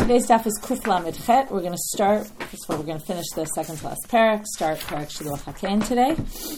Today's daf is Kuf Lamed Chet. We're going to start, first of all, we're going to finish the second to last parak, start parak Shiluach HaKen today.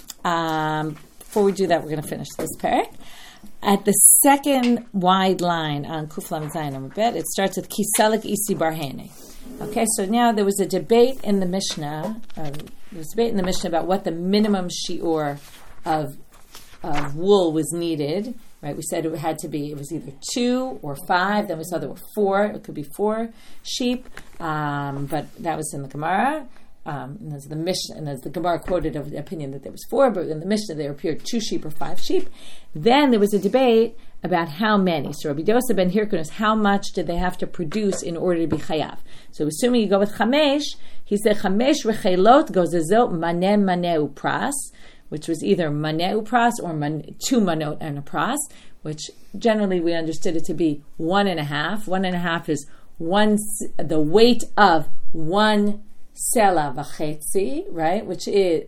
Before we do that, we're going to finish this parak. At the second wide line on Kuf Lamed Zayin Amud Bet, it starts with Kiselik Isi Barhane. Okay, so now there was a debate in the Mishnah, about what the minimum shiur of wool was needed. Right, we said it was either 2 or 5. Then we saw there were 4. It could be 4 sheep, but that was in the Gemara. And there's the Mishnah, and the Gemara quoted of the opinion that there was 4, but in the Mishnah there appeared 2 sheep or 5 sheep. Then there was a debate about how many. So Rabbi Dosa ben Hirkunus, how much did they have to produce in order to be chayav? So assuming you go with chamesh, he said chamesh rechelot gozezot maneh upras, which was either maneh upras or 2 manot and a pras, which generally we understood it to be 1.5. 1.5 is the weight of 1 sela v'chetzi, right? Which is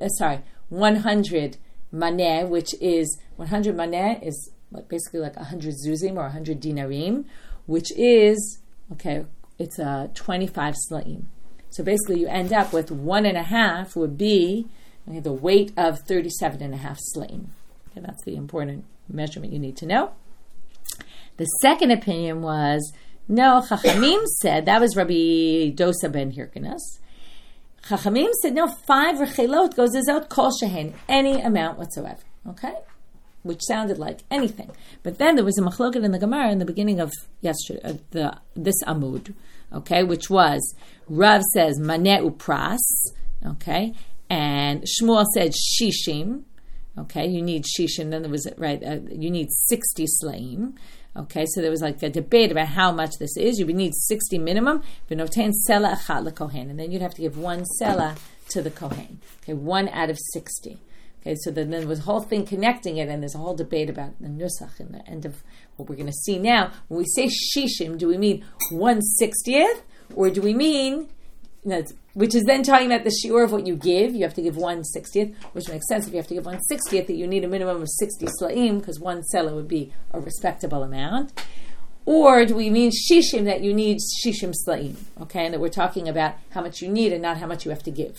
100 maneh, which is 100 maneh is basically like 100 zuzim or 100 dinarim, which is it's 25 slaim. So basically, you end up with 1.5 would be the weight of 37.5 slaim. Okay, that's the important measurement you need to know. The second opinion was, no, Chachamim said, that was Rabbi Dosa ben Hirkunus. Chachamim said, no, 5 rechelot goes out kol shehen, any amount whatsoever. Okay? Which sounded like anything. But then there was a machloket in the Gemara in the beginning of this Amud, okay, which was, Rav says, maneh upras, okay, and Shmuel said shishim. Okay, you need shishim. Then there was you need 60 slaim. Okay, so there was like a debate about how much this is. You would need 60 minimum. V'noten sela achat lekohen, and then you'd have to give 1 sela to the kohen. Okay, 1 out of 60. Okay, so then there was a whole thing connecting it, and there's a whole debate about the nusach in the end of what we're going to see now. When we say shishim, do we mean 1/60th, or do we mean, which is then talking about the shiur of what you give? You have to give 1/60th, which makes sense if you have to give 1/60th, that you need a minimum of 60 slaim, because 1 sela would be a respectable amount. Or do we mean shishim, that you need shishim slaim, okay, and that we're talking about how much you need and not how much you have to give?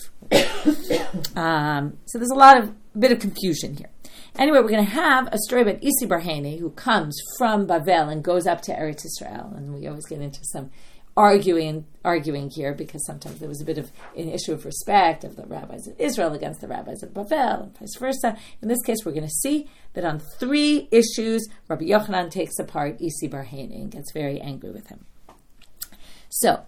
So there's a bit of confusion here. Anyway, we're going to have a story about Isi Barhane, who comes from Bavel and goes up to Eretz Yisrael, and we always get into some arguing here, because sometimes there was a bit of an issue of respect of the rabbis of Israel against the rabbis of Bavel, and vice versa. In this case, we're going to see that on 3 issues, Rabbi Yochanan takes apart Isi Barhane and gets very angry with him. So,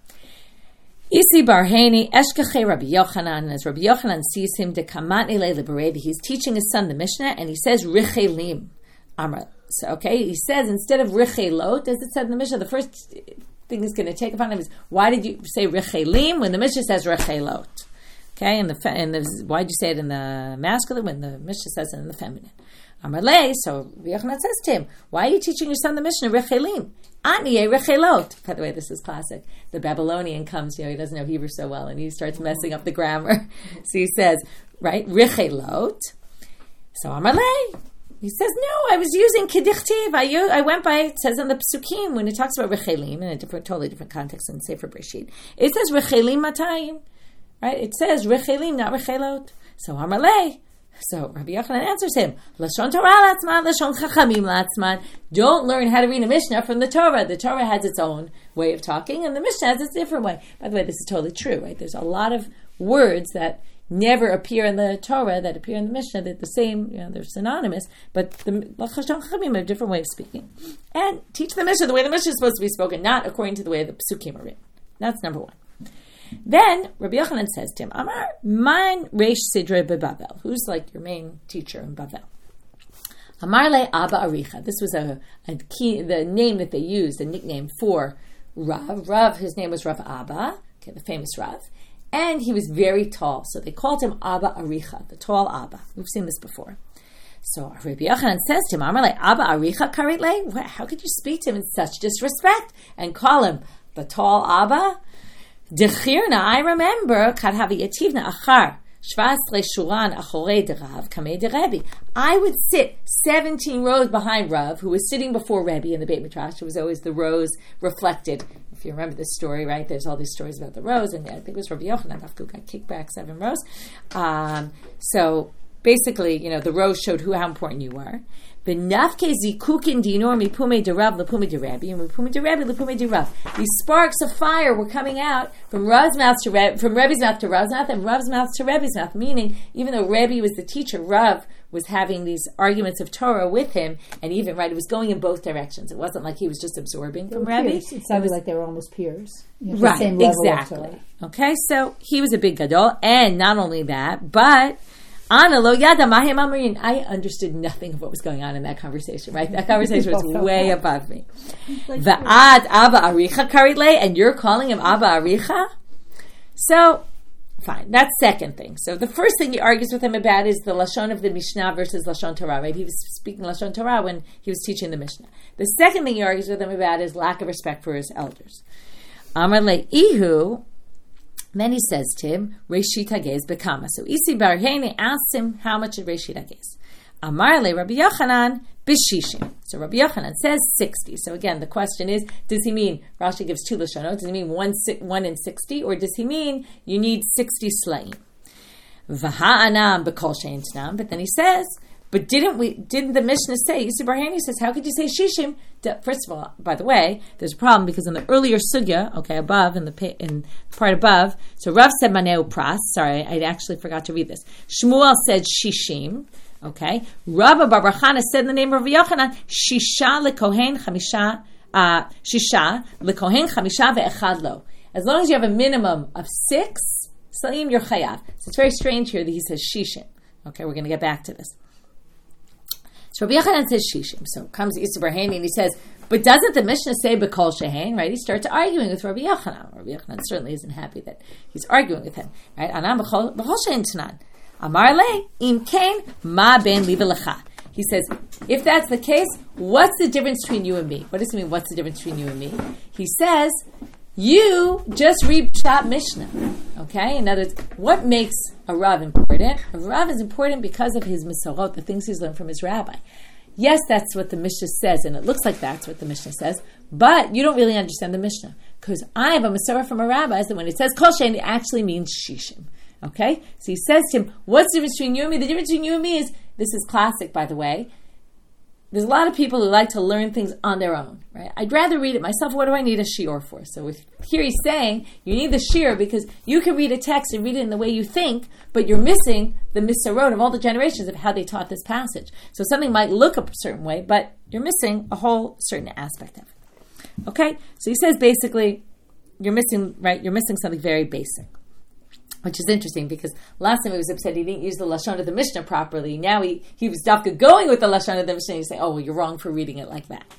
Isi Barhane, Eshkachei Rabbi Yochanan, as Rabbi Yochanan sees him, Dekamat Nilei Liberevi, he's teaching his son the Mishnah, and he says, Richelim, Amar. So, okay, he says, instead of Richelot, as it said in the Mishnah, the first thing he's going to take upon him is, why did you say Richelim when the Mishnah says Rechelot? Okay, why did you say it in the masculine when the Mishnah says it in the feminine? Amarle, so Rabbi Yochanan says to him, why are you teaching your son the Mishnah Rechelim? Aniye Rechelot. By the way, this is classic. The Babylonian comes, he doesn't know Hebrew so well, and he starts messing up the grammar. So he says, right, Rechelot. So Amarle, he says, no, I was using Kedichtiv. I went by, it says in the Psukim, when it talks about Rechelim, in a totally different context than Sefer Breshit, it says Rechelim Matayim. Right? It says Rechelim, not Rechelot. So Amarle. So Rabbi Yochanan answers him, Lashon Torah latzman, Lashon Chachamim latzman. Don't learn how to read a Mishnah from the Torah. The Torah has its own way of talking, and the Mishnah has its different way. By the way, this is totally true, right? There's a lot of words that never appear in the Torah that appear in the Mishnah. They're the same, they're synonymous, but the Lashon Chachamim have a different way of speaking. And teach the Mishnah the way the Mishnah is supposed to be spoken, not according to the way the Psukim are written. That's number 1. Then Rabbi Yochanan says to him, Amar, Mein Reish Sidre beBavel. Who's like your main teacher in Bavel? Amar le Abba Aricha. This was the name that they used, a nickname for Rav. Rav, his name was Rav Abba, the famous Rav. And he was very tall, so they called him Abba Aricha, the tall Abba. We've seen this before. So Rabbi Yochanan says to him, Amar le Abba Aricha karit le? How could you speak to him in such disrespect and call him the tall Abba? Dechirna, I remember, Kadhaviyativna Achar, Shvasre Shuran Achore de Rav, Kamei de Rebbe. I would sit 17 rows behind Rav, who was sitting before Rebbe in the Beit Midrash. It was always the rows reflected if you remember this story, right? There's all these stories about the rows, and I think it was Rabbi Yochanan who got kicked back 7 rows. So basically, the rows showed how important you were. These sparks of fire were coming out from Rav's mouth from Rebbe's mouth to Rav's mouth, and Rav's mouth to Rebbe's mouth. Meaning, even though Rebbe was the teacher, Rav was having these arguments of Torah with him, and even it was going in both directions. It wasn't like he was just absorbing from Rebbe. It sounded like they were almost peers, right? The same level exactly. of Torah. Okay, so he was a big gadol, and not only that, but. I understood nothing of what was going on in that conversation, right? That conversation was way above me. Va'ad Abba Aricha karile, and you're calling him Abba Aricha? So, fine. That's second thing. So the first thing he argues with him about is the Lashon of the Mishnah versus Lashon Torah, right? He was speaking Lashon Torah when he was teaching the Mishnah. The second thing he argues with him about is lack of respect for his elders. Amar le'ihu. Then he says to him, Reshit Hagez bekama. So Isi Bar Heini asks him, how much is Reshit Hagez? Amar le Rabbi Yochanan b'shishim. So Rabbi Yochanan says 60. So again, the question is, does he mean, Rashi gives 2 lashonot, does he mean 1 in 60, or does he mean you need 60 slayim? V'ha'anam b'kol she'en t'nam. But then he says, but didn't the Mishnah say, Yisrael Barhani says, how could you say shishim? First of all, by the way, there's a problem because in the earlier sugya, above, in part above, so Rav said maneu pras, sorry, I actually forgot to read this. Shmuel said shishim, okay? Rabbi Bar Chana said in the name of Rabbi Yochanan, shisha lekohen chamisha ve'echad lo. As long as you have a minimum of 6 slayim, you're chayav. So it's very strange here that he says shishim. Okay, we're going to get back to this. So Rabbi Yochanan says shishim. So comes Yisrael Barhani and he says, but doesn't the Mishnah say b'kol shehein, right? He starts arguing with Rabbi Yochanan. Rabbi Yochanan certainly isn't happy that he's arguing with him, right? Anam b'kol shehein t'nan. Amar le im kain ma ben li v'lecha. He says, if that's the case, what's the difference between you and me? What does it mean, what's the difference between you and me? He says, you just read Pshat Mishnah, okay? In other words, what makes a Rav important? A Rav is important because of his Misorot, the things he's learned from his rabbi. Yes, that's what the Mishnah says, and it looks like that's what the Mishnah says, but you don't really understand the Mishnah, because I have a Masorah from a rabbi that when it says Kol Shein, it actually means Shishim, okay? So he says to him, what's the difference between you and me? The difference between you and me is, this is classic, by the way, there's a lot of people who like to learn things on their own, right? I'd rather read it myself. What do I need a shiur for? So here he's saying you need the shiur because you can read a text and read it in the way you think, but you're missing the misarot of all the generations of how they taught this passage. So something might look a certain way, but you're missing a whole certain aspect of it. Okay? So he says basically you're missing something very basic. Which is interesting because last time he was upset he didn't use the Lashon of the Mishnah properly. Now he was dafka going with the Lashon of the Mishnah. You say, oh, well, you're wrong for reading it like that.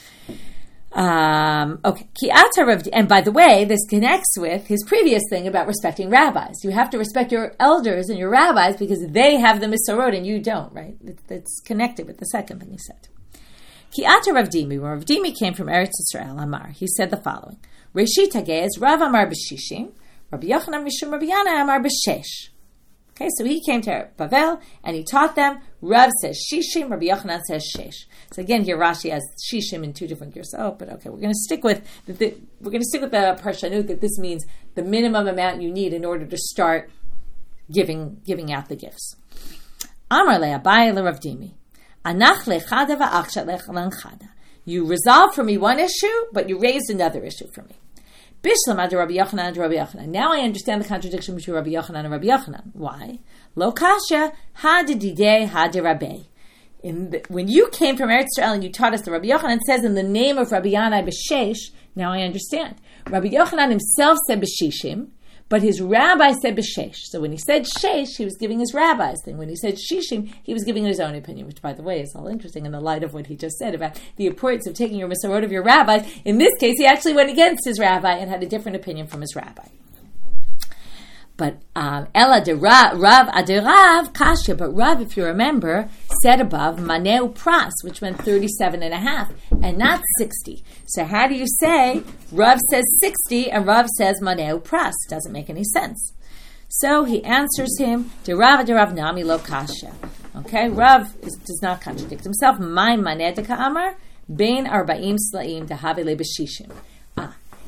Okay. And by the way, this connects with his previous thing about respecting rabbis. You have to respect your elders and your rabbis because they have the Misorot and you don't, right? It's connected with the second thing he said. Ki'ata Rav Dimi, when Rav Dimi came from Eretz Yisrael, Amar, he said the following. Reshit Hagez, Rav Amar b'shishim, Rabbi Yochanan Mishum Rabbi Yana Amar b'shesh. Okay, so he came to Bavel and he taught them. Rav says shishim, Rabbi Yochanan says shesh. So again, here Rashi has shishim in 2 different gears. Oh, but okay, we're going to stick with the parshanut that this means the minimum amount you need in order to start giving out the gifts. Amar le Abai le Rav Dimi, Anach lechada va'achshat lechada. You resolved for me one issue, but you raised another issue for me. Now I understand the contradiction between Rabbi Yochanan and Rabbi Yochanan. Why? Lo kasha hadididei hadirabei. When you came from Eretz Yisrael and you taught us the Rabbi Yochanan says in the name of Rabbi Yanai b'shesh, now I understand. Rabbi Yochanan himself said b'shishim, but his rabbi said b'shesh. So when he said shesh, he was giving his rabbi's thing. When he said shishim, he was giving his own opinion, which, by the way, is all interesting in the light of what he just said about the importance of taking your misorot of your rabbis. In this case, he actually went against his rabbi and had a different opinion from his rabbi. But Ella de Rav Adirav Kasha, but Rav, if you remember, said above Maneu Pras, which meant 37.5, and not 60. So how do you say Rav says 60 and Rav says Maneu Pras? Doesn't make any sense. So he answers him, de Rav Nami Lo Kasha. Okay, Rav does not contradict himself. My Maneh de Ka'amar, Bein Arba'im Slaim de Havile B'shishim.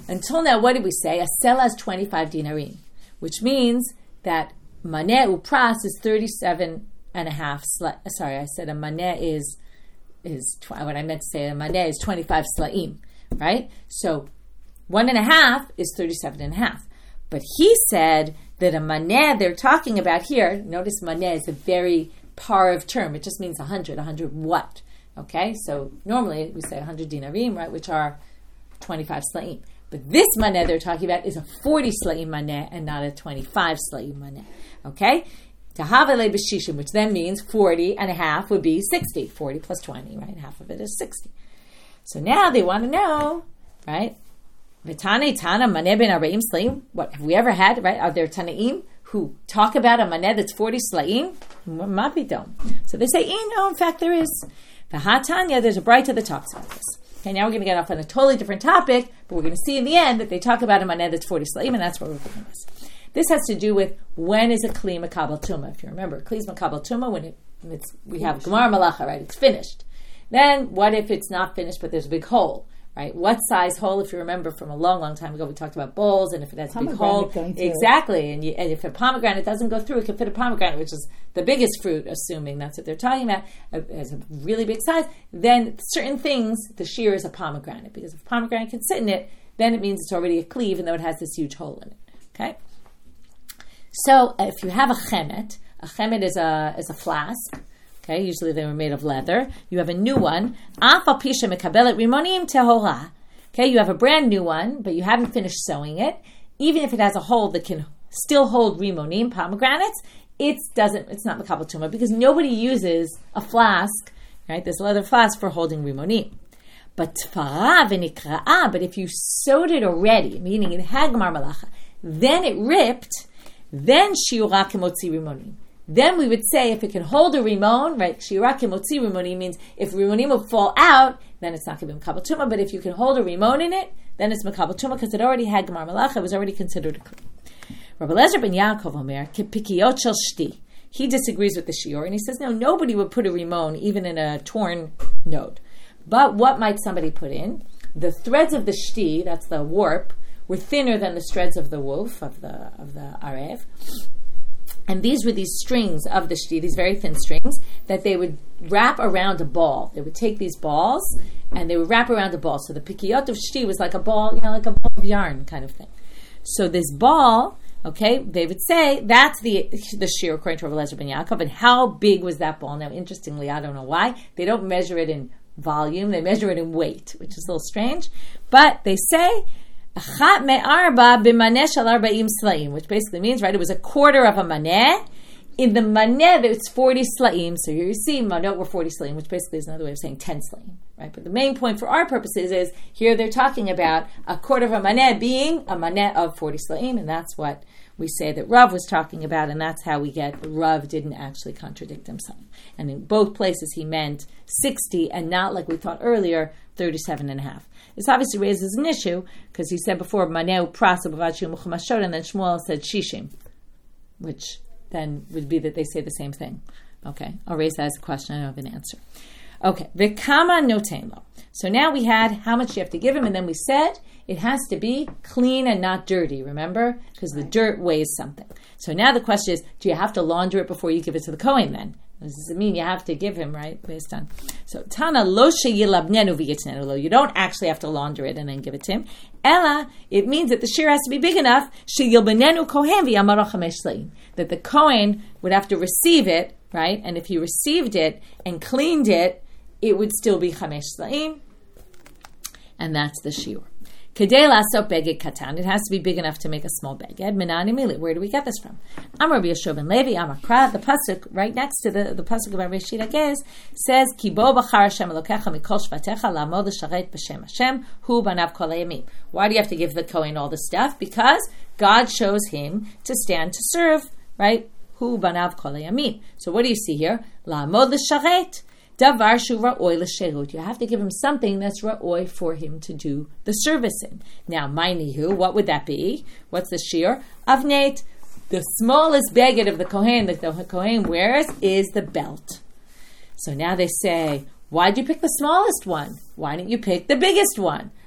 until now, what did we say? A sela is 25 dinarim, which means that maneh upras is 37 and a half. Sorry, I said a maneh is what I meant to say. A maneh is 25 slaim, right? So 1.5 is 37 and a half. But he said that a maneh they're talking about here, notice maneh is a very parav term. It just means 100. 100 what? Okay, so normally we say 100 dinarim, right, which are 25 slaim. But this maneh they're talking about is a 40 slaim maneh and not a 25 slaim maneh. Okay? Tahavele b'shishim, which then means 40 and a half would be 60. 40 plus 20, right? Half of it is 60. So now they want to know, right? V'tane tana maneh ben arbaim slaim. What have we ever had, right? Are there tanaim who talk about a maneh that's 40 slaim? Mapidom. So they say, no, in fact there is. V'hatanya, there's a bright that talks about this. Okay, now we're going to get off on a totally different topic, but we're going to see in the end that they talk about a maneh that's 40 slaim, and that's what we're looking at. This has to do with when is a kli makabel tuma. If you remember, kli is makabel tuma when we have gemar malacha, right? It's finished. Then what if it's not finished, but there's a big hole, right? What size hole? If you remember from a long, long time ago, we talked about bowls, and if it has a big hole, exactly. And if a pomegranate doesn't go through, it can fit a pomegranate, which is the biggest fruit, assuming that's what they're talking about, as a really big size. Then certain things, the shear is a pomegranate, because if a pomegranate can sit in it, then it means it's already a kli, even though it has this huge hole in it. Okay. So if you have a chemet is a flask. Okay, usually they were made of leather. You have a new one. Okay, you have a brand new one, but you haven't finished sewing it. Even if it has a hole that can still hold rimonim, pomegranates, it's not makabel tuma because nobody uses a flask, right? This leather flask for holding rimonim. But if you sewed it already, meaning it had gemar malacha, then it ripped, then shiura kemotzi rimonim. Then we would say if it can hold a rimon, right? Shiura kemotzi rimonim means if rimonim will fall out, then it's not going to be makabel tuma. But if you can hold a rimon in it, then it's makabel tuma because it already had gemar malacha. It was already considered a kli. Rabbi Eliezer ben Yaakov Omer kepikiyot shel shti. He disagrees with the shiur and he says no, nobody would put a rimon even in a torn node. But what might somebody put in? The threads of the shti, that's the warp, were thinner than the threads of the wolf, of the arev. And these were these strings of the shti, these very thin strings, that they would wrap around a ball. They would take these balls, and they would wrap around a ball. So the pikiyot of shti was like a ball, like a ball of yarn kind of thing. So this ball, okay, they would say, that's the shear according to Rabbi Eliezer ben Yaakov. And how big was that ball? Now, interestingly, I don't know why. They don't measure it in volume. They measure it in weight, which is a little strange. But they say, which basically means, right, it was a quarter of a maneh. In the maneh, it's 40 slaim. So here you see, manot were 40 slaim, which basically is another way of saying 10 slaim, right? But the main point for our purposes is, here they're talking about a quarter of a maneh being a maneh of 40 slaim, and that's what we say that Rav was talking about, and that's how we get Rav didn't actually contradict himself. And in both places he meant 60 and not, like we thought earlier, 37 and a half. This obviously raises an issue, because he said before, Maneu Prasa Bavachim Muhamashod, and then Shmuel said Shishim, which then would be that they say the same thing. Okay, I'll raise that as a question, I don't have an answer. Okay, V'kama notenlo. So now we had how much you have to give him, and then we said it has to be clean and not dirty, remember? Because the dirt weighs something. So now the question is, do you have to launder it before you give it to the Kohen then? Does it mean you have to give him, right? Based on. So, Tana lo sheyilabnenu v'yitnenu lo. You don't actually have to launder it and then give it to him. Ella, it means that the shear has to be big enough, sheyilbenenu kohen v'yamaro chamesh slaim. That the Kohen would have to receive it, right? And if he received it and cleaned it, it would still be chamesh slaim. And that's the shiur. Kedei laso beged katan. It has to be big enough to make a small beged. Menani mili. Where do we get this from? Amar Rabbi Yeshua ben Levi, Amar Kra. The pasuk right next to the pasuk of Rabbi Shira Gez says, Ki bo b'char Hashem Elokecha mikol shvatecha la'amod l'sharet b'shem Hashem hu banav kol hayamim. Why do you have to give the Kohen all the stuff? Because God chose him to stand to serve, right? Hu banav kol hayamim. So what do you see here? La'amod l'sharet. Davar shu ra'oi l'sherut. You have to give him something that's ra'oi for him to do the service in. Now, ma'nihu, what would that be? What's the shiur? Avneit. The smallest beged of the Kohen that the Kohen wears is the belt. So now they say, why did you pick the smallest one? Why didn't you pick the biggest one?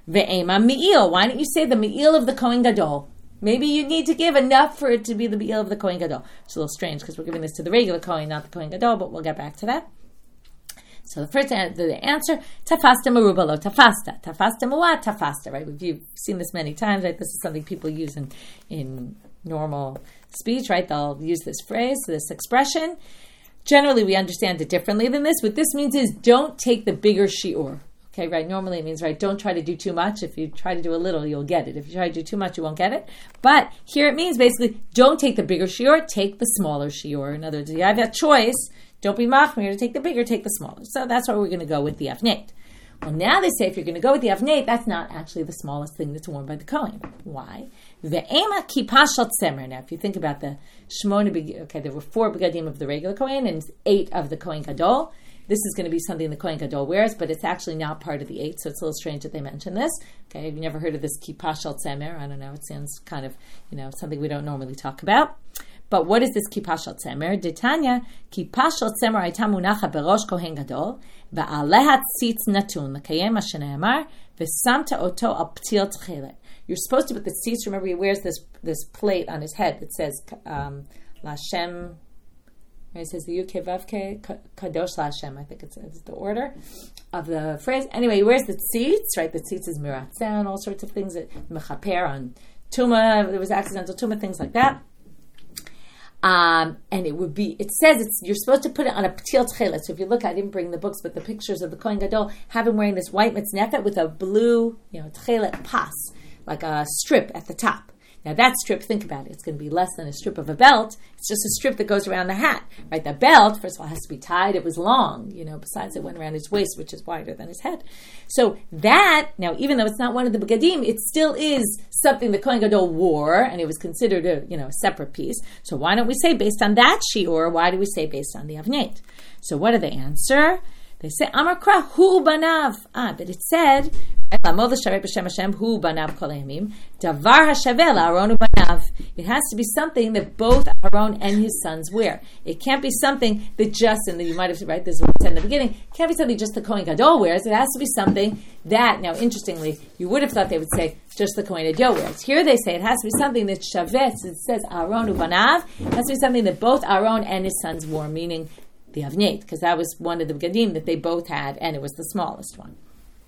Ve'ema me'il. Why don't you say the me'il of the Kohen Gadol? Maybe you need to give enough for it to be the me'il of the Kohen Gadol. It's a little strange because we're giving this to the regular Kohen, not the Kohen Gadol, but we'll get back to that. So the first the answer, tafasta meruba lo tafasta. Tafasta muat tafasta, right? We've seen this many times, right? This is something people use in normal speech, right? They'll use this phrase, this expression. Generally, we understand it differently than this. What this means is don't take the bigger shi'ur. Okay, right? Normally it means, right, don't try to do too much. If you try to do a little, you'll get it. If you try to do too much, you won't get it. But here it means basically don't take the bigger shi'ur, take the smaller shi'ur. In other words, you have that choice. Don't be machmir to take the bigger, take the smaller. So that's why we're going to go with the avneit. Well, now they say if you're going to go with the avneit, that's not actually the smallest thing that's worn by the Kohen. Why? Ve'ema kippah shel tzemer. Now, if you think about the shmona, okay, there were 4 begadim of the regular Kohen and 8 of the Kohen Gadol. This is going to be something the Kohen Gadol wears, but it's actually not part of the 8, so it's a little strange that they mention this. Okay, have you never heard of this kippah shel tzemer? I don't know. It sounds kind of, something we don't normally talk about. But what is this kippah shel tzemer? D'Tanya, kippah shel tzemer hayta munacha berosh Kohen Gadol, ve'aleha tzitz natun, l'kayem ma shene'amar, ve'samta oto al ptil tchelet. You're supposed to put the tzitz, remember he wears this plate on his head that says, Lashem, it says the Yud Kei Vav Kei Kadosh Lashem. I think it's the order of the phrase. Anyway, he wears the tzitz, right? The tzitz is miratzah, all sorts of things that mechaper on tumah. There was accidental tumah, things like that. And it says you're supposed to put it on a ptil tchelet. So if you look, I didn't bring the books, but the pictures of the Kohen Gadol have him wearing this white mitznefet with a blue, tchelet pas, like a strip at the top. Now that strip, think about it, it's going to be less than a strip of a belt. It's just a strip that goes around the hat, right? The belt, first of all, has to be tied. It was long, besides it went around his waist, which is wider than his head. So that, now even though it's not one of the begadim, it still is something the Kohen Gadol wore, and it was considered a separate piece. So why don't we say based on that shiur, why do we say based on the avneit? So what do they answer? They say, Amar Kra, hu banav. But it said, it has to be something that both Aaron and his sons wear. It can't be something that just, and you might have said, right, this is what we said in the beginning, it can't be something just the Kohen Gadol wears. It has to be something that, now interestingly, you would have thought they would say just the Kohen Gadol wears. Here they say it has to be something that shavetz, it says Aaron ubanav, it has to be something that both Aaron and his sons wore, meaning the avneit, because that was one of the begadim that they both had, and it was the smallest one.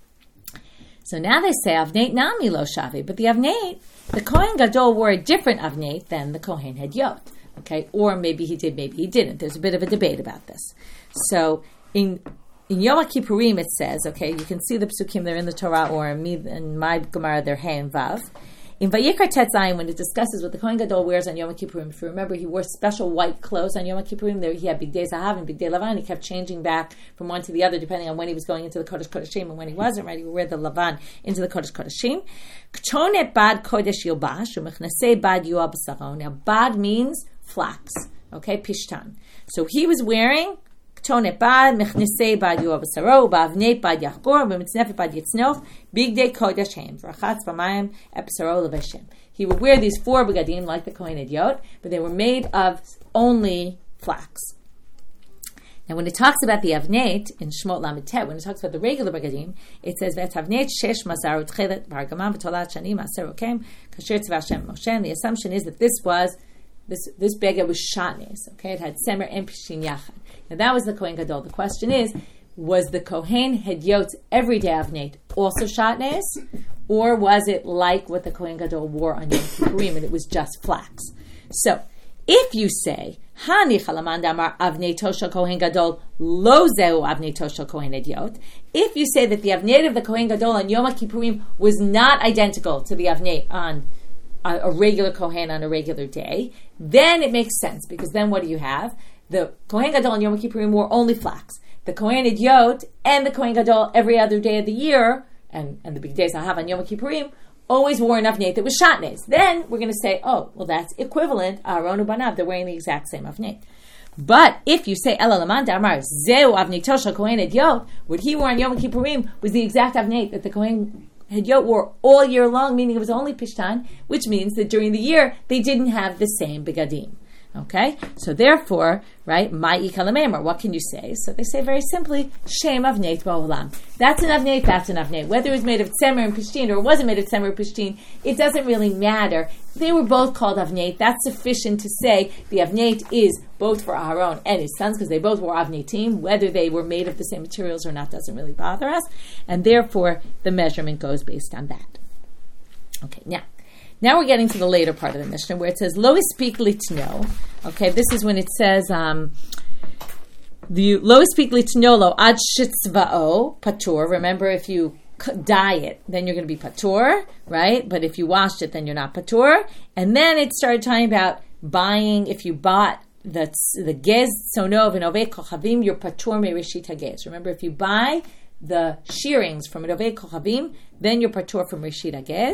So now they say avneit nami lo shavi, but the avneit, the Kohen Gadol wore a different avneit than the Kohen Hedyot. Okay, or maybe he did, maybe he didn't. There's a bit of a debate about this. So in Yom Kippurim it says, okay, you can see the psukim, they're in the Torah, or in my Gemara they're Hey and Vav. In Vayikra Tet Zayin, when it discusses what the Kohen Gadol wears on Yom Kippurim, if you remember, he wore special white clothes on Yom Kippurim. There he had Bigdei Zahav and Bigdei Lavan. He kept changing back from one to the other, depending on when he was going into the Kodesh Kodeshim and when he wasn't. Right, he would wear the Lavan into the Kodesh Kodeshim. K'tonet bad Kodesh Yilbash u'mechnasei bad yuah b'saron. Now, bad means flax. Okay, pishtan. So he was wearing K'tonet bad, mechnesei bad yuah b'saro, ba'avneit bad yachgor, b'mitznefet bad yitznof, bigdei kodesh hem, v'rachatz v'mayim epsaro leveshem. He would wear these 4 begadim like the Kohen Hedyot, but they were made of only flax. Now, when it talks about the avneit in Shmot Lamed Tet, when it talks about the regular begadim, it says that avneit shesh mazar utchelet bargamam v'tolat shanim aser okem kasher tzva Hashem Moshe. And the assumption is that this beged was shatnes. Okay, it had semer and pishin yachad. Now that was the Kohen Gadol. The question is, was the Kohen Hedyot's everyday avneit also shatnes, or was it like what the Kohen Gadol wore on Yom Kippurim and it was just flax? So, if you say Hani chalamand amar avneito shel Kohen Gadol lo zeu avneito shel Kohen Hedyot, if you say that the avneit of the Kohen Gadol on Yom Kippurim was not identical to the avneit on a regular Kohen on a regular day, then it makes sense, because then what do you have? The Kohen Gadol on Yom Kippurim wore only flax. The Kohen Hedyot and the Kohen Gadol every other day of the year, and the big days I have on Yom Kippurim, always wore an avneit that was shatnez. Then we're going to say, oh, well, that's equivalent. Aaron ubanav, they're wearing the exact same avneit. But if you say Ela Laman Damar Zeu Avneito Shel Kohen Hedyot, what he wore on Yom Kippurim was the exact avneit that the Kohen Hedyot wore all year long, meaning it was only pishtan, which means that during the year they didn't have the same begadim. Okay, so therefore, right, ma'i kalamemer, what can you say? So they say very simply, shem avneit ba'olam. That's an avneit, that's an avneit. Whether it was made of tzemer and pishtin or it wasn't made of tzemer or pishtin, it doesn't really matter. They were both called avneit. That's sufficient to say the avneit is both for Aharon and his sons, because they both were avneitim. Whether they were made of the same materials or not doesn't really bother us, and therefore the measurement goes based on that. Okay, now we're getting to the later part of the Mishnah where it says, Lo ispik litno. Okay, this is when it says, Lo ispik litno lo ad shitzva'o patur. Remember, if you dye it, then you're going to be patur, right? But if you washed it, then you're not patur. And then it started talking about buying, if you bought the gez tzonov and ovei kochavim, you're patur mereshit hagez. Remember, if you buy the shearings from an ovei kochavim, then you're patur from reshit hagez.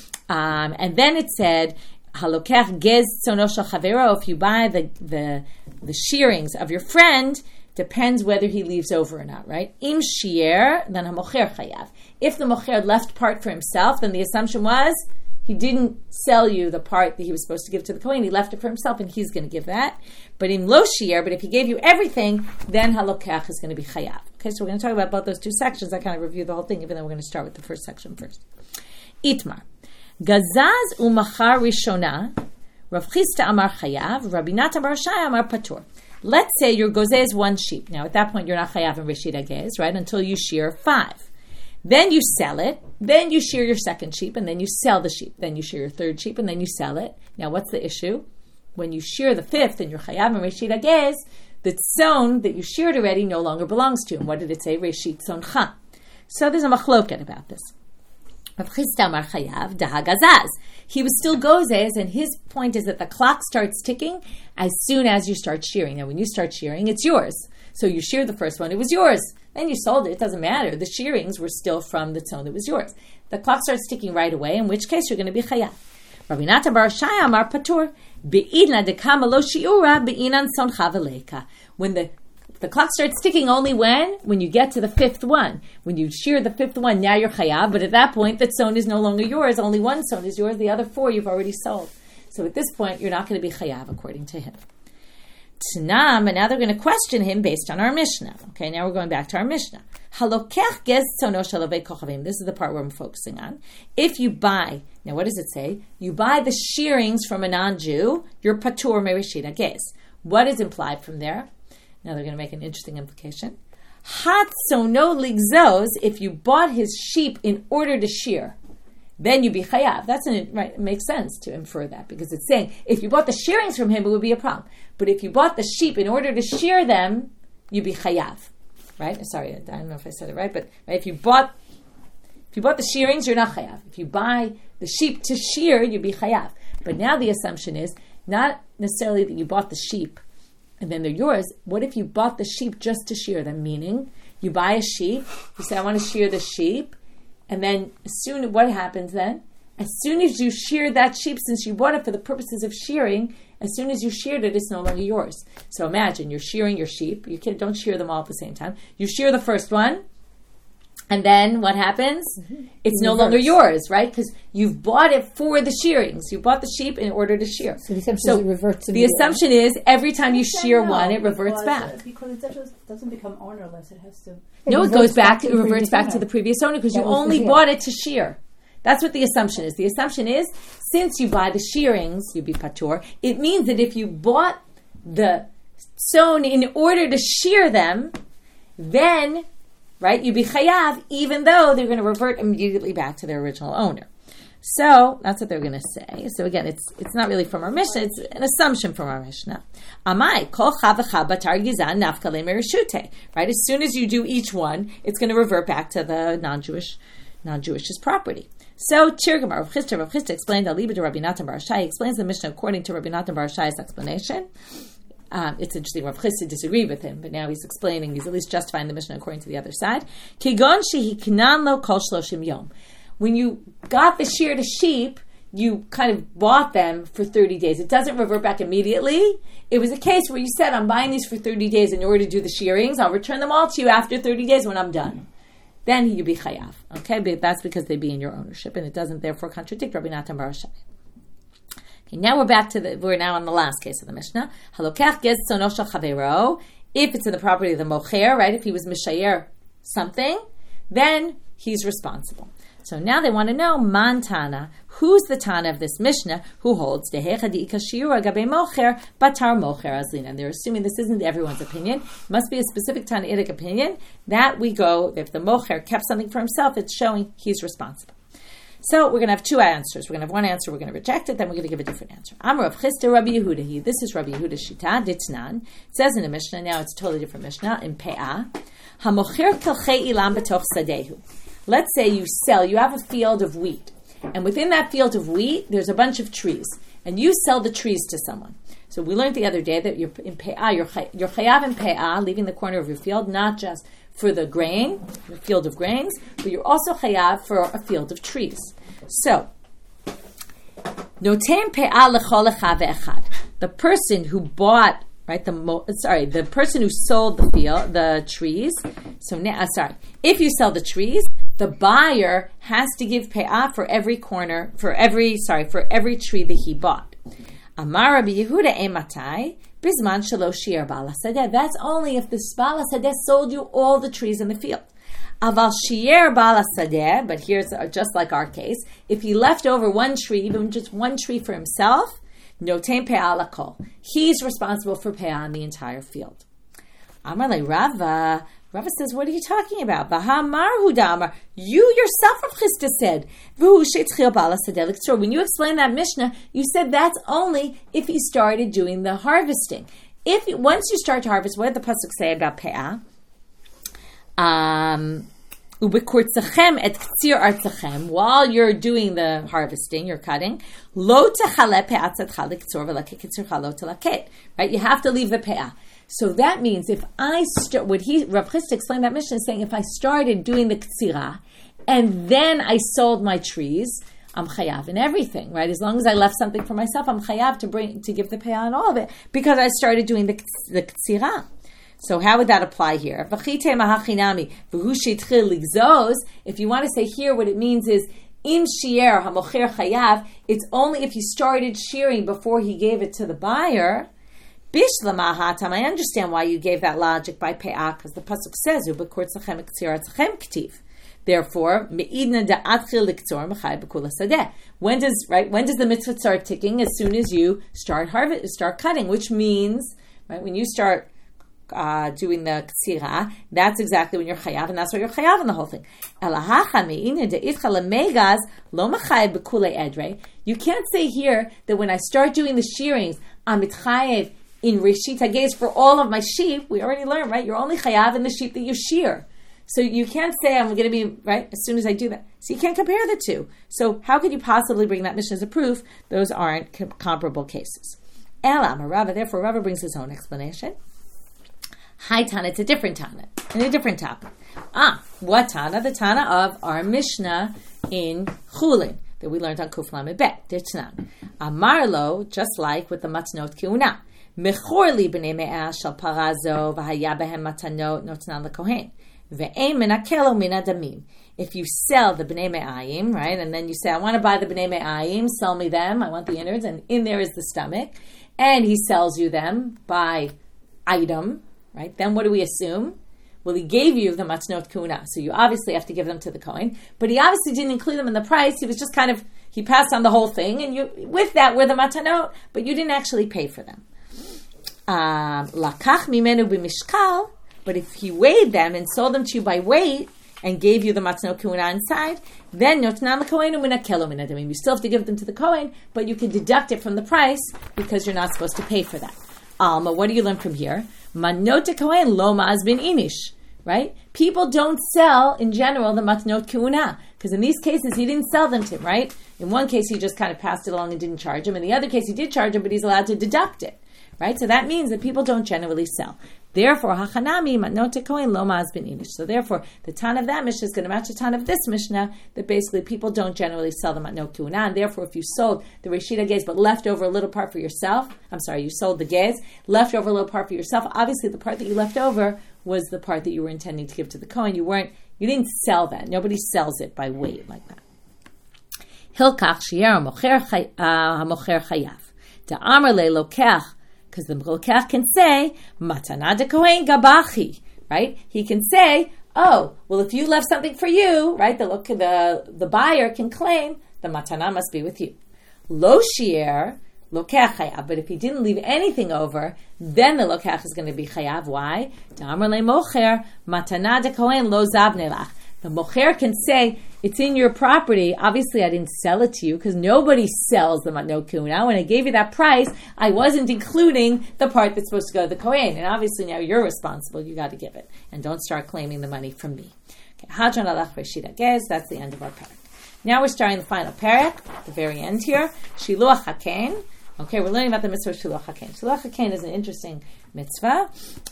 And then it said, halokech gez tzono shel chavero, if you buy the shearings of your friend, depends whether he leaves over or not, right? Im shier, then hamocher chayav. If the mocher left part for himself, then the assumption was he didn't sell you the part that he was supposed to give to the kohen. He left it for himself, and he's going to give that. But in lo shier, but if he gave you everything, then halokech is going to be chayav. Okay, so we're going to talk about both those two sections. I kind of review the whole thing, even though we're going to start with the first section first. Itmar. Gazaz umachar rishona, Rav Chisda amar chayav, Rabbi Natan bar Shai amar patur. Let's say your gozez one sheep. Now at that point you're not chayav in reshit hagez, right? Until you shear 5. Then you sell it. Then you shear your second sheep, and then you sell the sheep. Then you shear your third sheep, and then you sell it. Now what's the issue? When you shear the 5th and you're chayav in reshit hagez, the tzon that you sheared already no longer belongs to you. And what did it say? Reshit tzoncha. So there's a machloket about this. Rav Chisda amar chayav dahagazaz. He was still gozez, and his point is that the clock starts ticking as soon as you start shearing. Now, when you start shearing, it's yours. So you sheared the first one, it was yours. Then you sold it, it doesn't matter. The shearings were still from the tzon that was yours. The clock starts ticking right away, in which case you're going to be chayav. Rabbi Natan bar Shai amar patur be'idna dekama lo shiura be'inan soncha v'leika. When the clock starts ticking only when you get to the 5th one. When you shear the 5th one, now you're chayav, but at that point, the tzon is no longer yours. Only one tzon is yours. The other 4 you've already sold. So at this point, you're not going to be chayav, according to him. Tanam, and now they're going to question him based on our Mishnah. Okay, now we're going back to our Mishnah. Halokech gez tzono shel ovei kochavim. This is the part where I'm focusing on. If you buy, now what does it say? You buy the shearings from a non-Jew, you're patur mereshit hagez. What is implied from there? Now they're going to make an interesting implication. Hatzono ligzos, if you bought his sheep in order to shear, then you'd be chayav. Right, it makes sense to infer that, because it's saying if you bought the shearings from him, it would be a problem. But if you bought the sheep in order to shear them, you'd be chayav. Right? Sorry, I don't know if I said it right, but right, if you bought the shearings, you're not chayav. If you buy the sheep to shear, you'd be chayav. But now the assumption is not necessarily that you bought the sheep and then they're yours. What if you bought the sheep just to shear them? Meaning, you buy a sheep, you say, I want to shear the sheep, and then what happens then? As soon as you shear that sheep, since you bought it for the purposes of shearing, as soon as you sheared it, it's no longer yours. So imagine, you're shearing your sheep. You don't shear them all at the same time. You shear the first one, and then what happens? Mm-hmm. It's no longer yours, right? Because you've bought it for the shearings. You bought the sheep in order to shear. So the assumption is it reverts. The assumption is every time you shear one, it reverts back. Because it doesn't become ownerless. It has to. No, it goes back. It reverts back to the previous owner because you only bought it to shear. That's what the assumption is. The assumption is, since you buy the shearings, you be patur. It means that if you bought the tzon in order to shear them, then, right, you be chayav, even though they're going to revert immediately back to their original owner. So that's what they're going to say. So again, it's not really from our Mishnah; it's an assumption from our Mishnah. Amai kol chavacha batar gizan nafkale mereshute. Right, as soon as you do each one, it's going to revert back to the non-Jewish's property. So Tirgamar Rav Chisda explained Aliba to Rabbi Natan bar Shai. He explains the Mishnah according to Rabbi Natan bar Shai's explanation. It's interesting, Rav Chisda disagreed with him, but now he's explaining, he's at least justifying the Mishnah according to the other side. Kigon shehiknan lo kol shloshim yom. When you got the sheared sheep, you kind of bought them for 30 days. It doesn't revert back immediately. It was a case where you said, I'm buying these for 30 days in order to do the shearings. I'll return them all to you after 30 days when I'm done. Then you be chayav. Okay, but that's because they be in your ownership, and it doesn't therefore contradict Rabbi Natan bar Shai. Okay, now we're now on the last case of the Mishnah. Halokach gez tzono shel chavero. If it's in the property of the mocher, right? If he was mishayer something, then he's responsible. So now they want to know, man Tana, who's the Tana of this Mishnah who holds dehecha diika shiura gabe mocher batar mocher azlina. And they're assuming this isn't everyone's opinion. It must be a specific Tanaitic opinion that we go, if the mocher kept something for himself, it's showing he's responsible. So we're going to have two answers. We're going to have one answer, we're going to reject it, then we're going to give a different answer. Amar Rav Chisda Rabbi Yehuda. This is Rabbi Yehuda's Shita, Ditnan. It says in the Mishnah, now it's a totally different Mishnah, in Pe'ah, HaMocher kelchei ilam b'toch sadehu. Let's say you have a field of wheat, and within that field of wheat, there's a bunch of trees, and you sell the trees to someone. So we learned the other day that you're in Pe'ah, you're chayav in Pe'ah, leaving the corner of your field, not just for the grain, the field of grains, but you're also chayav for a field of trees. So, noten Pe'ah lechol echad ve'echad. The person who bought, right? The person who sold the trees. So, if you sell the trees, the buyer has to give Pe'ah for every corner, for every tree that he bought. Amar Rabbi Yehuda ematai bizman shelo shi'er ba'al hasadeh. That's only if the ba'al hasadeh sold you all the trees in the field. Aval shi'er ba'al hasadeh, but here's just like our case, if he left over one tree, even just one tree for himself, noten Pe'ah lakol. He's responsible for Pe'ah on the entire field. Amar le Rava. Rava says, what are you talking about? You yourself, Rav Chisda said, when you explained that Mishnah, you said that's only if he started doing the harvesting. Once you start to harvest, what did the pasuk say about Pe'ah? While you're doing the harvesting, you're cutting, right? You have to leave the Pe'ah. So that means if I start, Rav Chisda explained that Mishnah is saying, if I started doing the ktsira and then I sold my trees, I'm chayav in everything, right? As long as I left something for myself, I'm chayav to give the Pe'ah on all of it because I started doing the ktsira. So how would that apply here? If you want to say here, what it means is in shi'er hamocher chayav, it's only if he started shearing before he gave it to the buyer. Bishlama hatam, I understand why you gave that logic by Pe'ah, because the pasuk says, "Ubekurt zachem ktiv." Therefore, meidna da'atchil liktzor mechay b'kula sadeh. When does the mitzvah start ticking? As soon as you start cutting, which means, right, when you start doing the ktsira, that's exactly when you're chayav, and that's why you're chayav in the whole thing. Elahacha meidna de'itcha lemegaz lo mechay b'kula edrei. You can't say here that when I start doing the shearings, I'm mitchayev in Reshit HaGez for all of my sheep. We already learned, right? You're only chayav in the sheep that you shear. So you can't say I'm going to be, right, as soon as I do that. So you can't compare the two. So how could you possibly bring that Mishnah as a proof? Those aren't comparable cases. Elam, Rava, therefore Rava brings his own explanation. Hi Tana, it's a different Tana, in a different topic. What Tana? The Tana of our Mishnah in Chulin, that we learned on Kuf Lamed Bet. Ditnan. Amarlo, just like with the Matnot Kiuna. Mechorli b'nei me'ah shal parazo v'haya behem matanot notnan lekohen ve'ein menakelo min adamim. If you sell the b'nei me'ayim, right, and then you say, I want to buy the b'nei me'ayim, sell me them, I want the innards, and in there is the stomach, and he sells you them by item, right, then what do we assume? Well, he gave you the matnot kuna, so you obviously have to give them to the kohen, but he obviously didn't include them in the price, he was just he passed on the whole thing, and you, with that were the matanot, but you didn't actually pay for them. Lakach mimenu b'mishkal, but if he weighed them and sold them to you by weight and gave you the matnot kuna inside, then notnan lekohen u'menakelo min adamim. You still have to give them to the kohen, but you can deduct it from the price because you're not supposed to pay for that. Alma, what do you learn from here? Manot kohen lo ma'az bin inish. Right? People don't sell, in general, the matnot kuna, because in these cases, he didn't sell them to him, right? In one case, he just kind of passed it along and didn't charge him. In the other case, he did charge him, but he's allowed to deduct it, right? So that means that people don't generally sell. Therefore, hachanami matnot kohen lo ma'az bin inish. So therefore, the Tan of that Mishnah is going to match the Tan of this Mishnah, that basically people don't generally sell the matnot kuna, and therefore, if you sold the Reshit HaGez, but left over a little part for yourself, you sold the Gez, left over a little part for yourself, obviously the part that you left over was the part that you were intending to give to the Kohen. You didn't sell that. Nobody sells it by weight like that. Hilkach shiyer hamocher chayav. Da'amar le lokech, because the lokech can say, matana de kohen gabachi, right? He can say, oh, well, if you left something for you, right, the buyer can claim the matana must be with you. Lo shier, lokech chayav. But if he didn't leave anything over, then the lokech is going to be chayav. Why? Da'amar le mocher, matana de kohen lo zavnelach. The mocher can say, it's in your property. Obviously, I didn't sell it to you because nobody sells the matno kuna. When I gave you that price, I wasn't including the part that's supposed to go to the kohen. And obviously, now you're responsible. You got to give it. And don't start claiming the money from me. Hadron alach reshida gez. That's the end of our parak. Now we're starting the final parak, the very end here. Shiluach haken. Okay, we're learning about the mitzvah of Shiluach haken. Shiluach haken is an interesting mitzvah.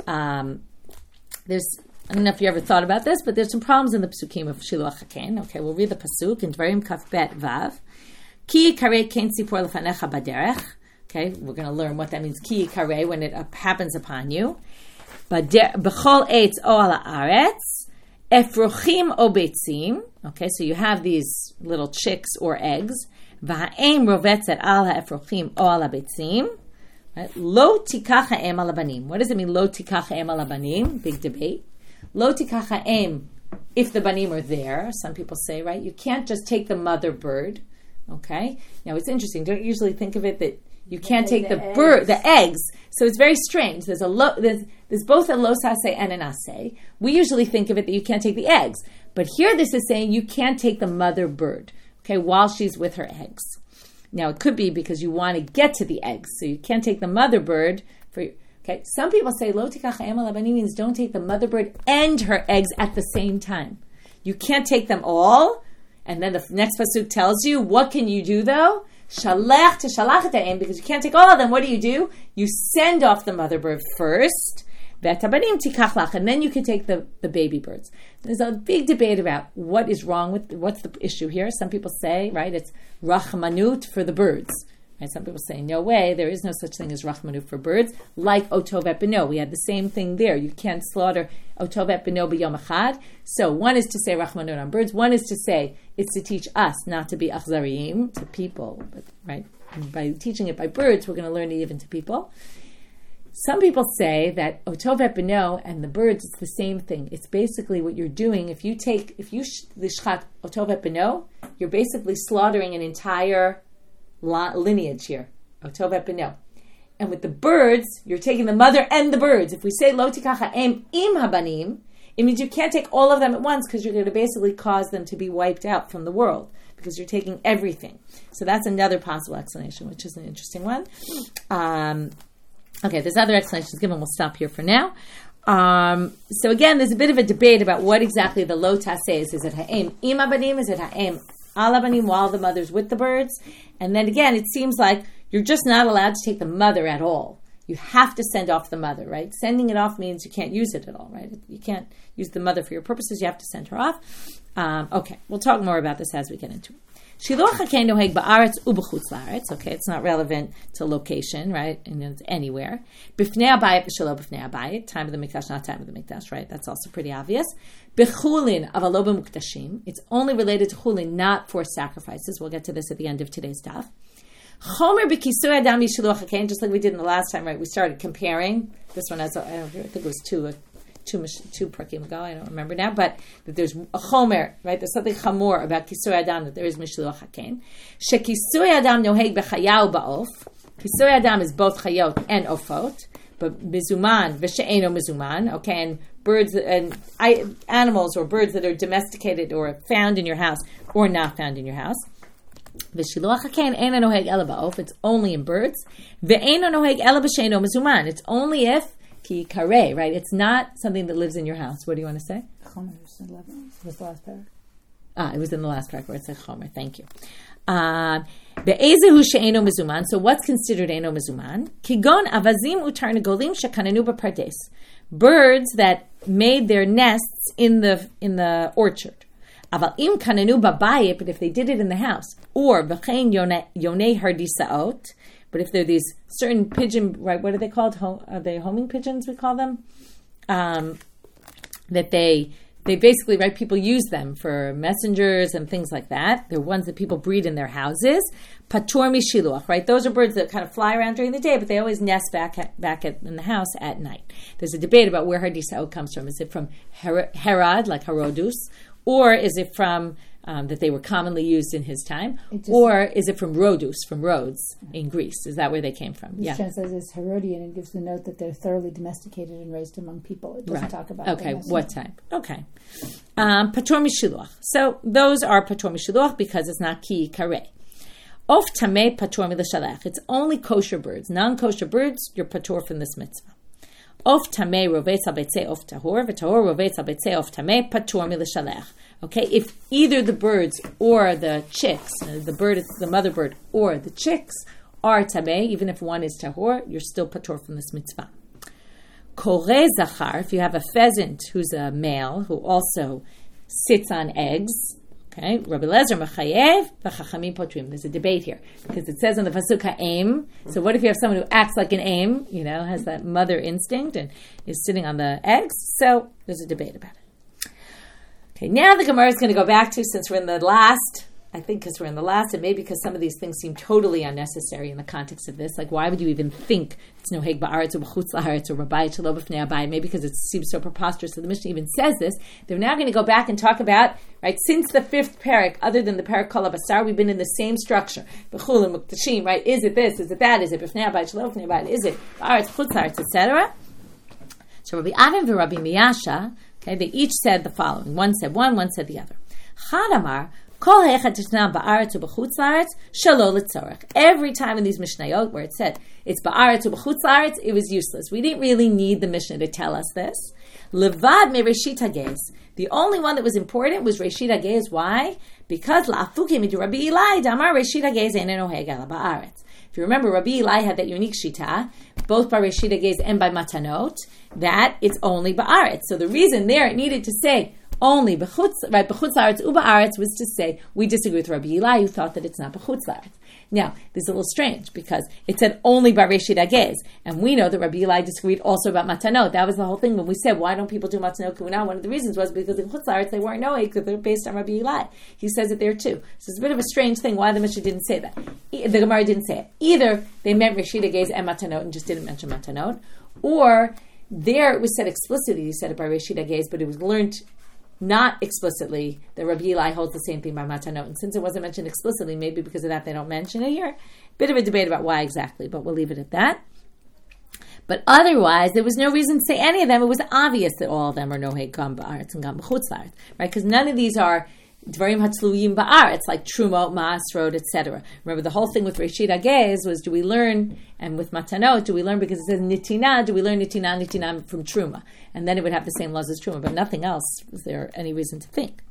I don't know if you ever thought about this, but there's some problems in the psukim of Shiluach haken. Okay, we'll read the pasuk in Dvarim Kaf Bet Vav. Ki karei ken sipor lefanecha baderech. Okay, we're going to learn what that means. Ki karei, when it happens upon you. B'chol eitz o ala aretz. Efrochim o beitzim. Okay, so you have these little chicks or eggs. V'ha'em rovetzet al ha'efrochim o ala beitzim. Lo tikach ha'em ala banim. What does it mean, lo tikach ha'em ala banim? Big debate. Lo tikach ha'em, if the banim are there. Some people say, right, you can't just take the mother bird. Okay? Now, it's interesting. Don't usually think of it that you can't take the bird, the eggs. So it's very strange. There's both a lo sase and an ase. We usually think of it that you can't take the eggs. But here this is saying you can't take the mother bird, okay, while she's with her eggs. Now, it could be because you want to get to the eggs. So you can't take the mother bird for... Okay, some people say lo tikach ha'em ala banim means don't take the mother bird and her eggs at the same time. You can't take them all, and then the next pasuk tells you what can you do though? Shalach to shalach et ha'em, because you can't take all of them. What do? You send off the mother bird first, ve'et habanim tikach lach, and then you can take the baby birds. There's a big debate about what is wrong with what's the issue here. Some people say, right, it's rachmanut for the birds. And some people say, no way, there is no such thing as rachmanut for birds, like otovet beno. We had the same thing there. You can't slaughter otovet beno b'yom achad. So one is to say rachmanut on birds. One is to say it's to teach us not to be achzariyim to people. But, right, by teaching it by birds, we're going to learn it even to people. Some people say that otovet beno and the birds, it's the same thing. It's basically what you're doing. If you lishchat otovet beno, you're basically slaughtering an entire lineage here, otovet beno. And with the birds, you're taking the mother and the birds. If we say lo tikach ha'em im habanim, it means you can't take all of them at once because you're going to basically cause them to be wiped out from the world because you're taking everything. So that's another possible explanation, which is an interesting one. Okay, there's other explanations given. We'll stop here for now. So again, there's a bit of a debate about what exactly the lo taseh is. Is it ha'em im habanim? Is it ha'em alabanim while the mother's with the birds? And then again, it seems like you're just not allowed to take the mother at all. You have to send off the mother, right? Sending it off means you can't use it at all, right? You can't use the mother for your purposes. You have to send her off. Okay, we'll talk more about this as we get into it. Shiluach haken noheg ba'aretz u'b'chutz la'aretz. Okay, it's not relevant to location, right? And it's anywhere. B'fnei habayit v'shelo b'fnei habayit. Time of the mikdash, not time of the mikdash, right? That's also pretty obvious. B'chulin avalo b'muktashim. It's only related to chulin, not for sacrifices. We'll get to this at the end of today's daf. Chomer b'kisui adam yishiluach haken, just like we did in the last time, right? We started comparing this one as I think it was two prakim ago, I don't remember now, but that there's a chomer, right? There's something chamor about kisui adam that there is mishluach haken. Shekisui adam noheg b'chaya u'ba'of. Kisui adam is both chayot and ofot, but mizuman v'she'eno mizuman. Okay, and birds and animals or birds that are domesticated or found in your house or not found in your house. V'shiluach haken eino noheg ela ba'of. It's only in birds. Ve'eino noheg ela b'she'eno mizuman. It's only if ki kareh, right? It's not something that lives in your house. What do you want to say? Chomer was the last parak. It was in the last parak where it said chomer. Thank you. Be'ezehu she'eno mizuman. So what's considered eno mizuman? Kigon avazim u'tarnagolim shekananu b'pardes. Birds that made their nests in the orchard. Aval im kananu b'bayit, but if they did it in the house, or v'chein yonei hardisaot. But if they're these certain pigeon, right, what are they called? Are they homing pigeons, we call them? That they they basically, right, people use them for messengers and things like that. They're ones that people breed in their houses. Patur mishiluach, right? Those are birds that kind of fly around during the day, but they always nest back in the house at night. There's a debate about where Hardisao comes from. Is it from Herod, like Herodus, or is it from that they were commonly used in his time, or is it from Rhodus, from Rhodes in Greece? Is that where they came from? This translates as Herodian and gives the note that they're thoroughly domesticated and raised among people. It doesn't talk about what type. Okay. Patur mishiluach. So those are patur mishiluach because it's not ki kare. Of tameh patur milashalech. It's only kosher birds. Non-kosher birds, you're patur from this mitzvah. Of tameh rovetz al beitzei of tahor, v'tahor rovetz al beitzei of tameh patur milashalech. Okay, if either the birds or the chicks, the mother bird or the chicks are tameh, even if one is tahor, you're still patur from this mitzvah. Koreh zachar, if you have a pheasant who's a male who also sits on eggs, okay, Rabbi Lezer mechayev, v'chachamim potrim. There's a debate here because it says on the pasuk ha'em. So what if you have someone who acts like an aim, has that mother instinct and is sitting on the eggs? So there's a debate about it. Okay, now the Gemara is going to go back to, since we're in the last, and maybe because some of these things seem totally unnecessary in the context of this, like why would you even think it's noheg ba'aretz or b'chutz la'aretz or rabayit shelo b'fnei abayit? Maybe because it seems so preposterous that the Mishnah even says this. They're now going to go back and talk about, right, since the fifth parak, other than the parak kol basar, we've been in the same structure. B'chul and muktashim, right? Is it this? Is it that? Is it b'fnei abayit shelo b'fnei abayit? Is it ba'aretz, b'chutz la'aretz, etc.? So Rabbi Avin and Rabbi Miyasha, okay, they each said the following. One said one said the other. Chadamar, kol hechad tishnam ba'aretz u'b'chutz la'aretz, shelo l'tzorech. Every time in these Mishnayot where it said it's ba'aretz u'b'chutz la'aretz, it was useless. We didn't really need the Mishnah to tell us this. Levad me reshit hagez. The only one that was important was reshit hagez. Why? Because la'afukim idu Rabbi Eli damar reshit hagez ein noheg ala ba'aretz. If you remember, Rabbi Eli had that unique shita, both by reshit hagez and by matanot, that it's only ba'aretz. So the reason there it needed to say only b'chutz la'aretz u'ba'aretz was to say we disagree with Rabbi Eli who thought that it's not b'chutz la'aretz. Now, this is a little strange because it said only by reshit hagez, and we know that Rabbi Eli disagreed also about matanot. That was the whole thing when we said why don't people do matanot kuna? One of the reasons was because in chutz la'aretz they weren't knowing because they're based on Rabbi Eli. He says it there too. So it's a bit of a strange thing why the Mishnah didn't say that. The Gemara didn't say it. Either they meant reshit hagez and matanot and just didn't mention matanot, or there it was said explicitly. He said it by reshit hagez, but it was learned not explicitly that Rabbi Eli holds the same thing by matanot. And since it wasn't mentioned explicitly, maybe because of that they don't mention it here. Bit of a debate about why exactly, but we'll leave it at that. But otherwise, there was no reason to say any of them. It was obvious that all of them are noheg gam ba'aretz and gam b'chutz la'aretz, right? Because none of these are dvarim hatzluyim ba'aretz, like trumot, ma'asrot, etc. Remember, the whole thing with reshit hagez was, do we learn, and with matanot, do we learn because it says nitina, do we learn nitina from truma? And then it would have the same laws as truma, but nothing else was there any reason to think.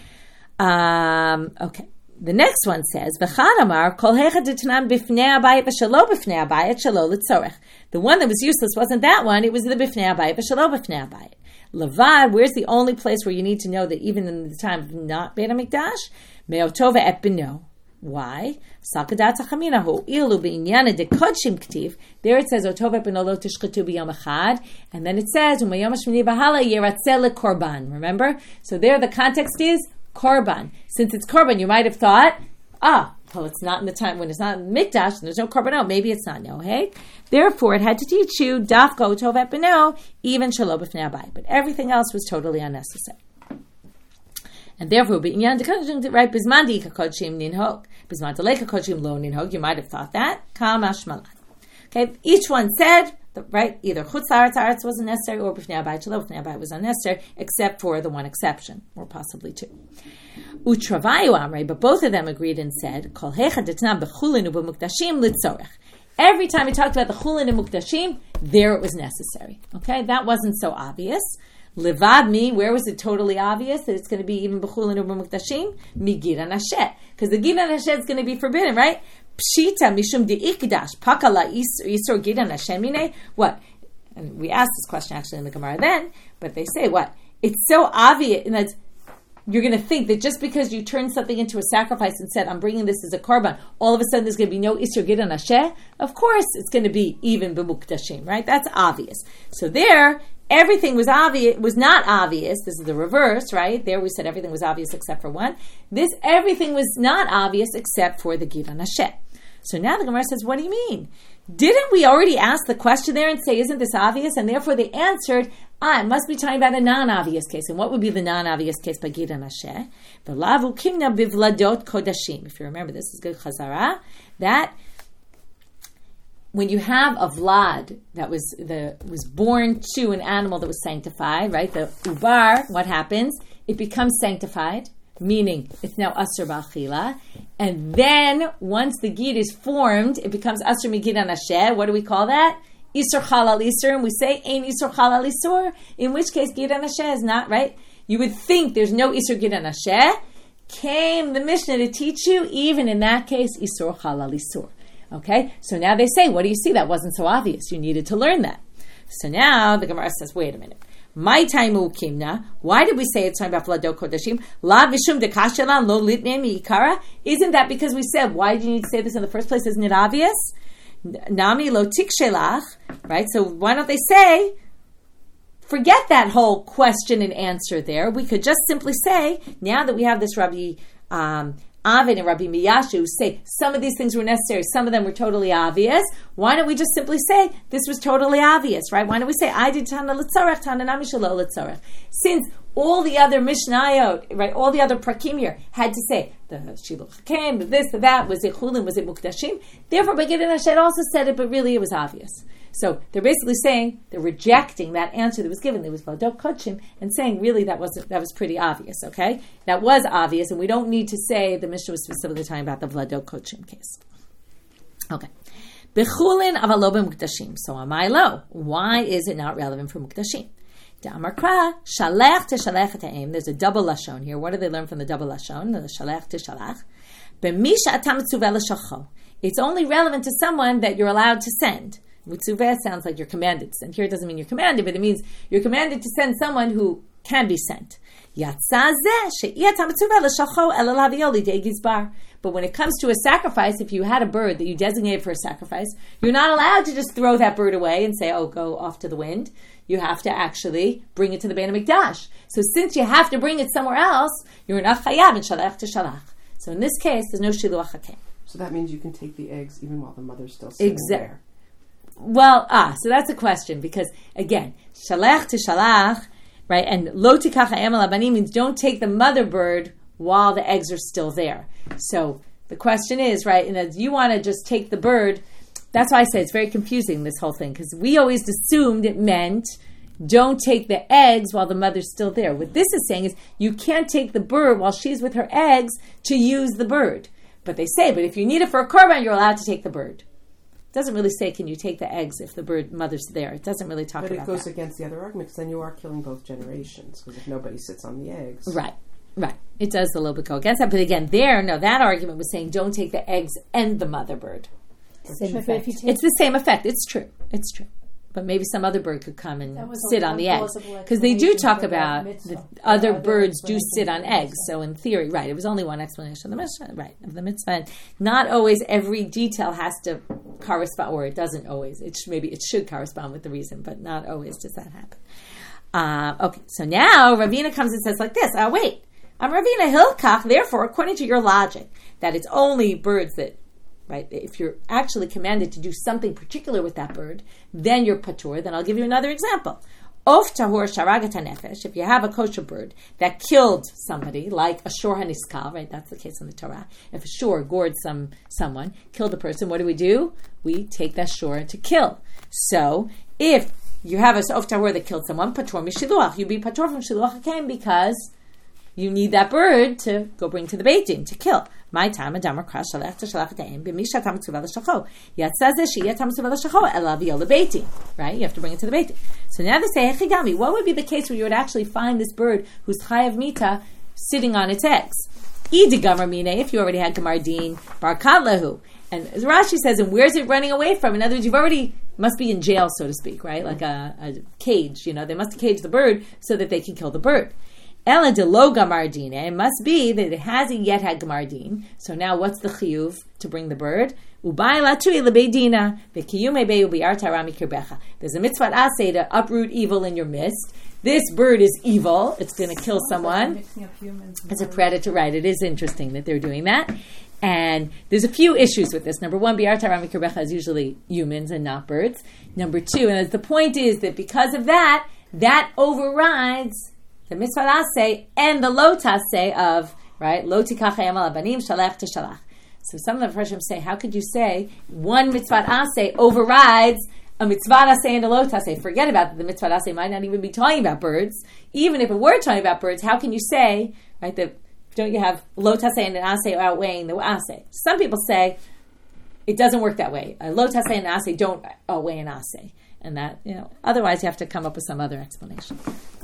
Okay. The next one says, V'chad amar, kol hechad d'tanan b'fnei abayit v'shalo b'fnei abayit shalo l'tzorech. The one that was useless wasn't that one, it was the b'fnei abayit v'shalo b'fnei abayit. Levad, where's the only place where you need to know that even in the time of not Beit HaMikdash? Me'otova et b'no. Why? Sakadat zachamina ilu b'inyana de kodshim k'tiv. There it says, Otova et b'no lo tishchatu b'yom echad. And then it says, U'mayom hashmini b'hala yeratzeh lekorban. Remember? So there the context is, korban. Since it's korban, you might have thought, well, it's not in the time when it's not in the mikdash, and there's no korban. Oh, maybe it's not. No, hey. Therefore, it had to teach you dafko tovet beno, even shelo b'fnei abayit. But everything else was totally unnecessary. And therefore, right, bisman di kakodshim ninhog, bisman delei kakodshim lo ninhog. You might have thought that. Kamash malan. Okay, each one said. Right, either chutz la'aretz wasn't necessary, or b'fnei abayit shelo b'fnei abayit was unnecessary, except for the one exception, or possibly two. Utravayu amrei, but both of them agreed and said, kol hechad d'tnan b'chulin u'b'muktashim litzorech. Every time we talked about the chulin and muktashim, there it was necessary. Okay, that wasn't so obvious. Levad mi, where was it totally obvious that it's going to be even b'chulin u'b'muktashim? Migira nashet, because the gira nashet is going to be forbidden, right? Pshita mishum de'ikdash pakala isur gidan hashemine. What? And we asked this question actually in the Gemara then, but they say what? It's so obvious, and that's you're going to think that just because you turn something into a sacrifice and said, I'm bringing this as a korban, all of a sudden there's going to be no isur gidan hashem. Of course, it's going to be even b'muktashim, right? That's obvious. So there, everything was obvious, was not obvious. This is the reverse, right? There we said everything was obvious except for one. This, everything was not obvious except for the Gid Hanasheh. So now the Gemara says, what do you mean? Didn't we already ask the question there and say, isn't this obvious? And therefore they answered, it must be talking about a non-obvious case. And what would be the non-obvious case by Gid Hanasheh? V'lavu kimna bivladot kodashim. If you remember, this is good chazara, that when you have a vlad that was born to an animal that was sanctified, right? The ubar, what happens? It becomes sanctified, meaning it's now asur b'achila. And then once the gid is formed, it becomes asur migid hanasheh. What do we call that? Isur halal isur. And we say ein isur halal isur. In which case gid hanasheh is not, right? You would think there's no isur gid hanasheh. Came the Mishnah to teach you, even in that case, isur halal isur. Okay, so now they say, what do you see? That wasn't so obvious. You needed to learn that. So now the Gemara says, wait a minute. My time ukimna. Why did we say it's talking about vladot kodashim? La vishum dekashelan lo litne miikara. Isn't that because we said, why do you need to say this in the first place? Isn't it obvious? Nami lo tikshelach. Right. So why don't they say, forget that whole question and answer there. We could just simply say, now that we have this Rabbi Avid and Rabbi Miyashu who say some of these things were necessary, some of them were totally obvious. Why don't we just simply say this was totally obvious, right? Why don't we say I did Tana L'tzarech, Tana Nami Shelo L'tzarech? Since all the other Mishnayot, right, all the other prakim here had to say the Shiluch came, this, that, was it Chulin, was it Mukdashim? Therefore, Gid Hanasheh also said it, but really it was obvious. So they're basically saying they're rejecting that answer that was given. There was Vladot Kodshim, and saying really that was pretty obvious. Okay, that was obvious, and we don't need to say the Mishnah was specifically talking about the Vladot Kodshim case. Okay, Bechulin avalo b'mukdashim. So amai lo. Why is it not relevant for mukdashim? Da'amar kra shalech to shalech ta'im. There's a double lashon here. What do they learn from the double lashon? The shalech to shalach. B'misha atam tzuveh l'shalcho. It's only relevant to someone that you're allowed to send. Mitzuveh sounds like you're commanded to send. Here it doesn't mean you're commanded, but it means you're commanded to send someone who can be sent. But when it comes to a sacrifice, if you had a bird that you designated for a sacrifice, you're not allowed to just throw that bird away and say, oh, go off to the wind. You have to actually bring it to the Bein HaMikdash. So since you have to bring it somewhere else, you're not chayav in shalach to shalach. So in this case, there's no shiluach hakem. So that means you can take the eggs even while the mother's still sitting there. Well, so that's a question, because again, shalach to shalach, right, and lo tikach ha'em al habani means don't take the mother bird while the eggs are still there. So the question is, right, and as you want to just take the bird, that's why I say it's very confusing, this whole thing, because we always assumed it meant don't take the eggs while the mother's still there. What this is saying is you can't take the bird while she's with her eggs to use the bird. But they say, but if you need it for a korban, you're allowed to take the bird. It doesn't really say, can you take the eggs if the mother's there? It doesn't really talk about that. But it goes against the other argument, because then you are killing both generations, because if nobody sits on the eggs. Right. It does a little bit go against that. But again, that argument was saying don't take the eggs and the mother bird. Same effect. It's the same effect. It's true. But maybe some other bird could come and sit on the eggs. Because they do talk about the other birds do sit on eggs. So in theory, right, it was only one explanation of the mitzvah, right, of the mitzvah. Not always every detail has to correspond, or it doesn't always. Maybe it should correspond with the reason, but not always does that happen. Okay, so now Ravina comes and says like this, wait, I'm Ravina Hilkach, therefore, according to your logic, that it's only birds that, right, if you're actually commanded to do something particular with that bird, then you're patur. Then I'll give you another example. Of tahor sharagat hanefesh, if you have a kosher bird that killed somebody, like a shor haniskal, right, that's the case in the Torah. If a shor gored someone, killed a person, what do? We take that shor to kill. So, if you have a of tahor that killed someone, patur mishiluach, you be patur from shiluach hakem because you need that bird to go bring to the Beit Din to kill. My time, Adamar Krash Shalach to Shalach Ta'im, B'misha Tam Tzuva L'Shacho. Yatzazeh Shiyah Tam Tzuva L'Shacho, Ela V'yol L'Beit Din. Right? You have to bring it to the Beit Din. So now they say, Hechigami, what would be the case where you would actually find this bird who's Chayav Mita sitting on its eggs? Idi Gamar Mine, if you already had Gamar Din, Barkat Lehu. And as Rashi says, and where's it running away from? In other words, you've already must be in jail, so to speak, right? Like a cage. They must have caged the bird so that they can kill the bird. Ela de lo gamardine. It must be that it hasn't yet had gamardine. So now what's the chiyuv to bring the bird? There's a mitzvah aseh to uproot evil in your midst. This bird is evil. It's going to kill someone. Mixing up humans and It's a birds. predator, right? It is interesting that they're doing that. And there's a few issues with this. Number one, Bi'ar Tara Mikirbecha is usually humans and not birds. Number two, and the point is that because of that, that overrides the mitzvah aseh and the lo taseh of, right? Lo tikach hayam al abanim, shalach tishalach. So some of the Farshim say, how could you say one mitzvah aseh overrides a mitzvah aseh and a lo taseh? Forget about that. The mitzvah aseh might not even be talking about birds. Even if it were talking about birds, how can you say, right, that don't you have lo taseh and an aseh outweighing the aseh? Some people say it doesn't work that way. A lo taseh and an aseh don't outweigh an aseh. And that, otherwise you have to come up with some other explanation.